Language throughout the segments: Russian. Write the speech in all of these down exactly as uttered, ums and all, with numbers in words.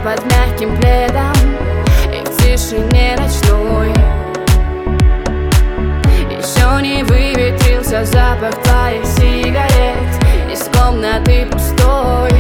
под мягким пледом и в тишине ночной. Еще не выветрился запах твоих сигарет из комнаты пустой,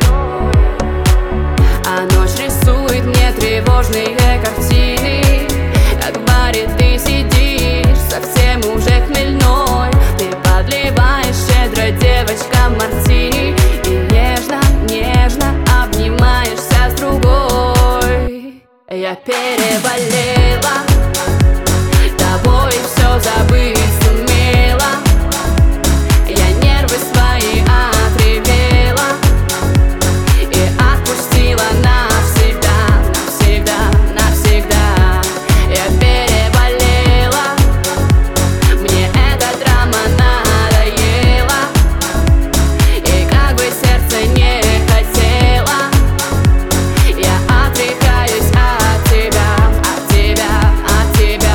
а ночь рисует мне тревожные картины. Как в баре ты сидишь, совсем уже хмельной. Ты подливаешь щедро девочкам мартини и нежно, нежно обнимаешься с другой. Я переболела тобой, все забыть сумела. Я нервы свои отревела и отпустила навсегда, навсегда, навсегда. Я переболела, мне эта драма надоела, и как бы сердце не хотело, я отрекаюсь от тебя, от тебя, от тебя.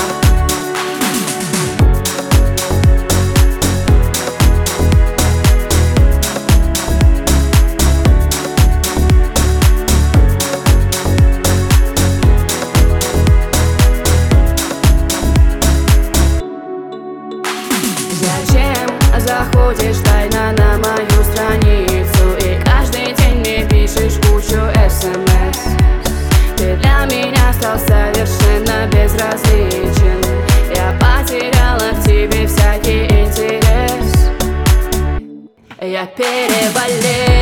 Зачем заходишь тайно на мою страницу и каждый день мне пишешь кучу смс? Ты для меня стал совершенно безразличен. Я потеряла к тебе всякий интерес. Я переболела